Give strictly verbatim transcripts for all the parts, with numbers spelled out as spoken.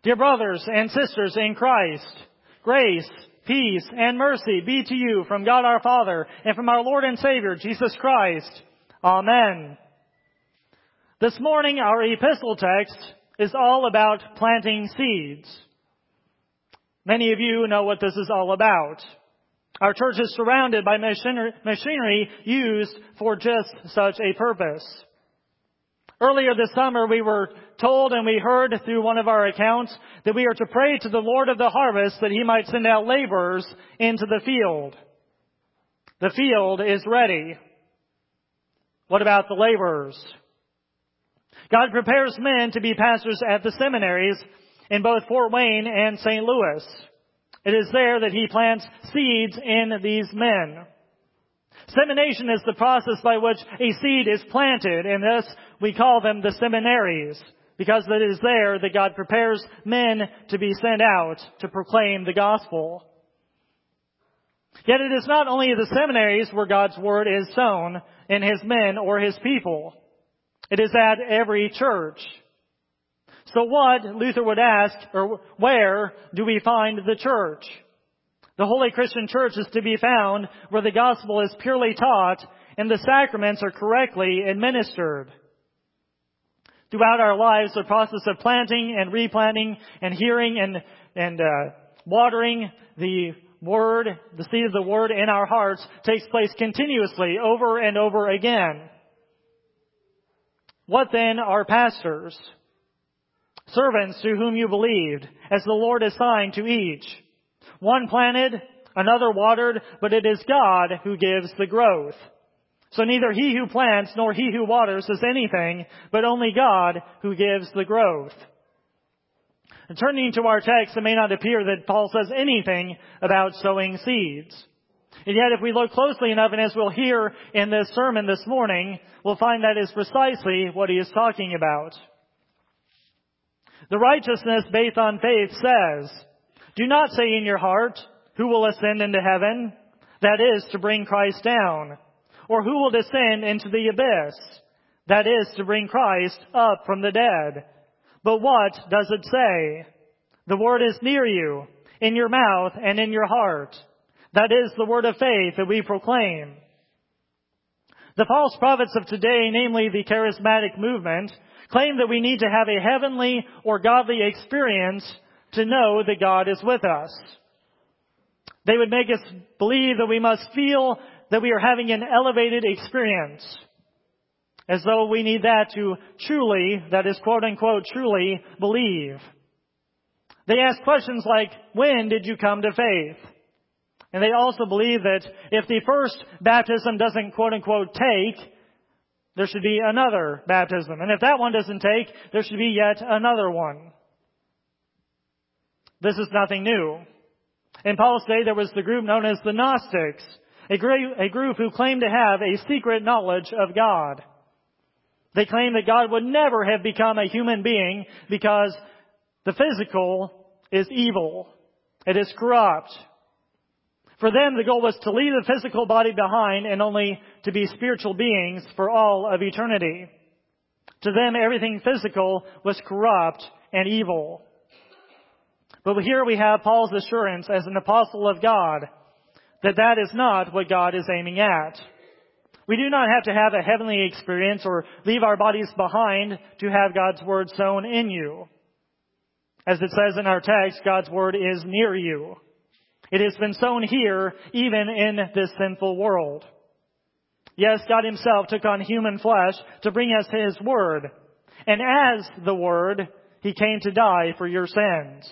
Dear brothers and sisters in Christ, grace, peace, and mercy be to you from God our Father and from our Lord and Savior, Jesus Christ. Amen. This morning, our epistle text is all about planting seeds. Many of you know what this is all about. Our church is surrounded by machinery used for just such a purpose. Earlier this summer, we were told and we heard through one of our accounts that we are to pray to the Lord of the harvest that He might send out laborers into the field. The field is ready. What about the laborers? God prepares men to be pastors at the seminaries in both Fort Wayne and Saint Louis. It is there that He plants seeds in these men. Semination is the process by which a seed is planted, and thus we call them the seminaries, because it is there that God prepares men to be sent out to proclaim the gospel. Yet it is not only the seminaries where God's word is sown in His men or His people. It is at every church. So what, Luther would ask, or where do we find the church? The Holy Christian Church is to be found where the gospel is purely taught and the sacraments are correctly administered. Throughout our lives, the process of planting and replanting and hearing and, and uh, watering the Word, the seed of the Word in our hearts takes place continuously over and over again. What then are pastors? Servants to whom you believed, as the Lord assigned to each. One planted, another watered, but it is God who gives the growth. So neither he who plants nor he who waters is anything, but only God who gives the growth. And turning to our text, it may not appear that Paul says anything about sowing seeds. And yet if we look closely enough, and as we'll hear in this sermon this morning, we'll find that is precisely what he is talking about. The righteousness based on faith says, do not say in your heart, who will ascend into heaven? That is, to bring Christ down. Or who will descend into the abyss? That is, to bring Christ up from the dead. But what does it say? The word is near you, in your mouth and in your heart. That is the word of faith that we proclaim. The false prophets of today, namely the charismatic movement, claim that we need to have a heavenly or godly experience to know that God is with us. They would make us believe that we must feel that we are having an elevated experience, as though we need that to truly, that is quote unquote, truly believe. They ask questions like, when did you come to faith? And they also believe that if the first baptism doesn't quote unquote take, there should be another baptism. And if that one doesn't take, there should be yet another one. This is nothing new. In Paul's day, there was the group known as the Gnostics, a group, a group who claimed to have a secret knowledge of God. They claimed that God would never have become a human being because the physical is evil. It is corrupt. For them, the goal was to leave the physical body behind and only to be spiritual beings for all of eternity. To them, everything physical was corrupt and evil. But here we have Paul's assurance as an apostle of God that that is not what God is aiming at. We do not have to have a heavenly experience or leave our bodies behind to have God's word sown in you. As it says in our text, God's word is near you. It has been sown here, even in this sinful world. Yes, God Himself took on human flesh to bring us His word. And as the word, He came to die for your sins.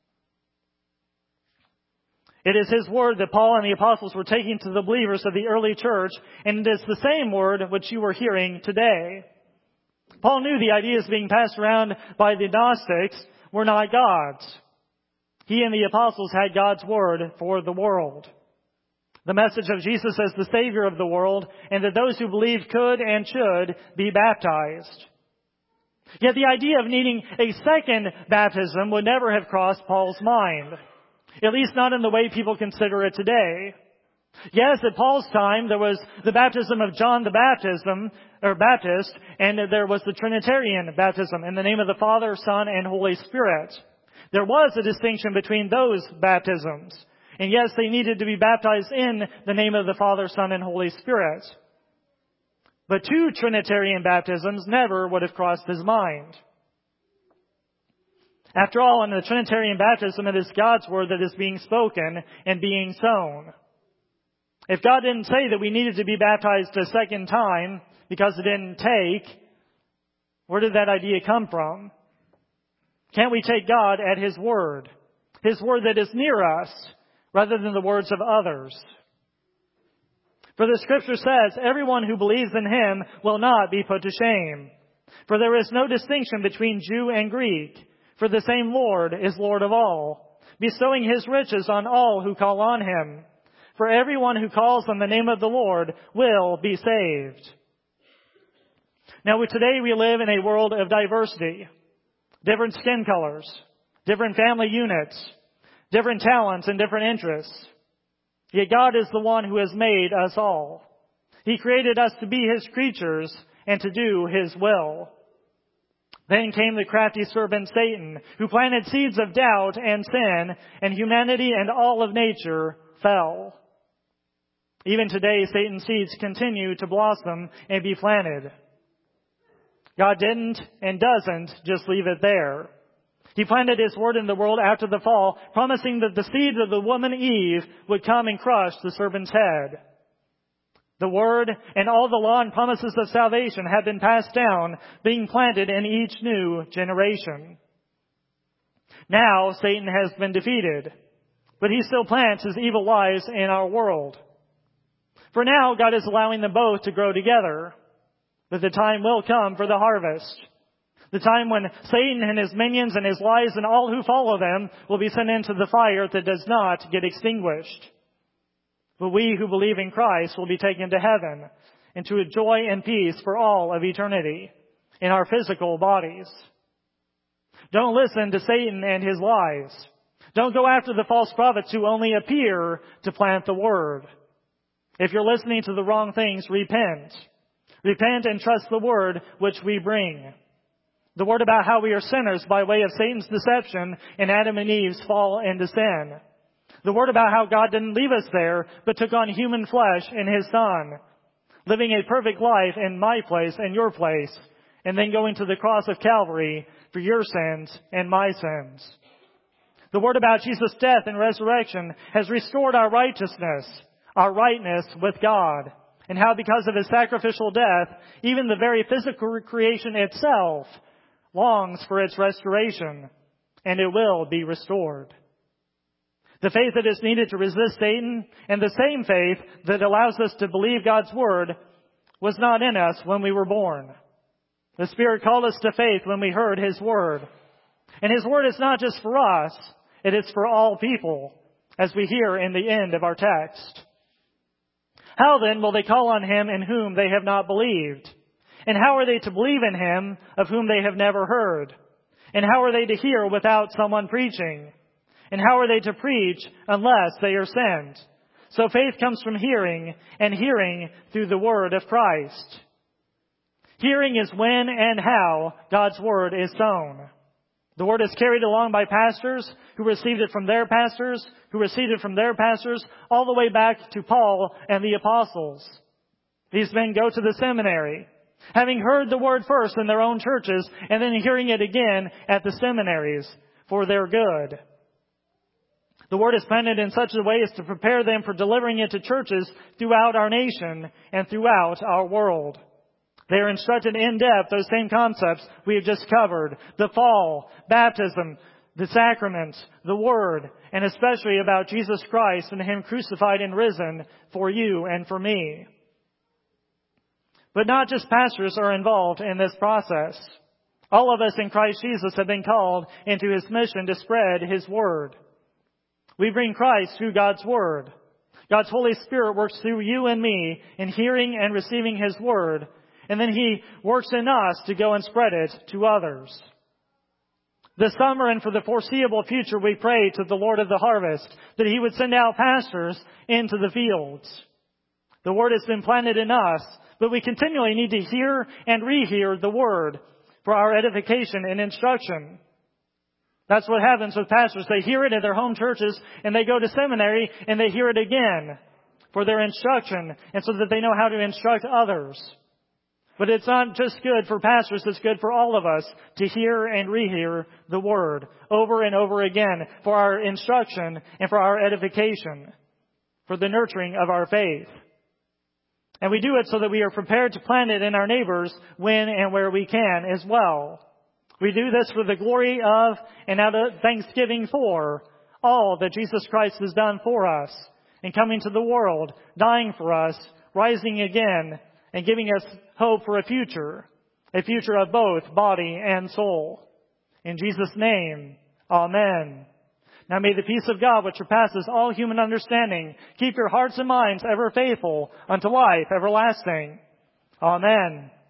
It is His word that Paul and the apostles were taking to the believers of the early church, and it is the same word which you are hearing today. Paul knew the ideas being passed around by the Gnostics were not God's. He and the apostles had God's word for the world. The message of Jesus as the Savior of the world, and that those who believe could and should be baptized. Yet the idea of needing a second baptism would never have crossed Paul's mind. At least not in the way people consider it today. Yes, at Paul's time, there was the baptism of John the Baptism, or Baptist, and there was the Trinitarian baptism in the name of the Father, Son, and Holy Spirit. There was a distinction between those baptisms. And yes, they needed to be baptized in the name of the Father, Son, and Holy Spirit. But two Trinitarian baptisms never would have crossed his mind. After all, in the Trinitarian baptism, it is God's word that is being spoken and being sown. If God didn't say that we needed to be baptized a second time because it didn't take, where did that idea come from? Can't we take God at His word? His word that is near us, rather than the words of others. For the Scripture says, everyone who believes in Him will not be put to shame. For there is no distinction between Jew and Greek, for the same Lord is Lord of all, bestowing His riches on all who call on Him. For everyone who calls on the name of the Lord will be saved. Now, today we live in a world of diversity. Different skin colors, different family units, different talents and different interests. Yet God is the one who has made us all. He created us to be His creatures and to do His will. Then came the crafty serpent Satan, who planted seeds of doubt and sin, and humanity and all of nature fell. Even today, Satan's seeds continue to blossom and be planted. God didn't and doesn't just leave it there. He planted His word in the world after the fall, promising that the seed of the woman Eve would come and crush the serpent's head. The word and all the law and promises of salvation have been passed down, being planted in each new generation. Now Satan has been defeated, but he still plants his evil lies in our world. For now, God is allowing them both to grow together, but the time will come for the harvest. The time when Satan and his minions and his lies and all who follow them will be sent into the fire that does not get extinguished. But we who believe in Christ will be taken to heaven, into a joy and peace for all of eternity in our physical bodies. Don't listen to Satan and his lies. Don't go after the false prophets who only appear to plant the word. If you're listening to the wrong things, repent. Repent and trust the word which we bring. The word about how we are sinners by way of Satan's deception and Adam and Eve's fall into sin. The word about how God didn't leave us there, but took on human flesh in His Son, living a perfect life in my place and your place, and then going to the cross of Calvary for your sins and my sins. The word about Jesus' death and resurrection has restored our righteousness, our rightness with God, and how because of His sacrificial death, even the very physical creation itself longs for its restoration, and it will be restored. The faith that is needed to resist Satan, and the same faith that allows us to believe God's word, was not in us when we were born. The Spirit called us to faith when we heard His word. And His word is not just for us, it is for all people, as we hear in the end of our text. How then will they call on Him in whom they have not believed? And how are they to believe in Him of whom they have never heard? And how are they to hear without someone preaching? And how are they to preach unless they are sent? So faith comes from hearing, and hearing through the word of Christ. Hearing is when and how God's word is sown. The word is carried along by pastors who received it from their pastors, who received it from their pastors, all the way back to Paul and the apostles. These men go to the seminary, having heard the word first in their own churches, and then hearing it again at the seminaries for their good. The word is planted in such a way as to prepare them for delivering it to churches throughout our nation and throughout our world. They are instructed in depth those same concepts we have just covered: the fall, baptism, the sacraments, the word, and especially about Jesus Christ and Him crucified and risen for you and for me. But not just pastors are involved in this process. All of us in Christ Jesus have been called into His mission to spread His word. We bring Christ through God's word. God's Holy Spirit works through you and me in hearing and receiving His word, and then He works in us to go and spread it to others. This summer and for the foreseeable future, we pray to the Lord of the harvest that He would send out pastors into the fields. The word has been planted in us, but we continually need to hear and rehear the word for our edification and instruction. That's what happens with pastors. They hear it at their home churches, and they go to seminary, and they hear it again for their instruction, and so that they know how to instruct others. But it's not just good for pastors, it's good for all of us to hear and rehear the Word over and over again for our instruction and for our edification, for the nurturing of our faith. And we do it so that we are prepared to plant it in our neighbors when and where we can as well. We do this for the glory of and out of thanksgiving for all that Jesus Christ has done for us in coming to the world, dying for us, rising again, and giving us hope for a future, a future of both body and soul. In Jesus' name, amen. Now may the peace of God, which surpasses all human understanding, keep your hearts and minds ever faithful unto life everlasting. Amen.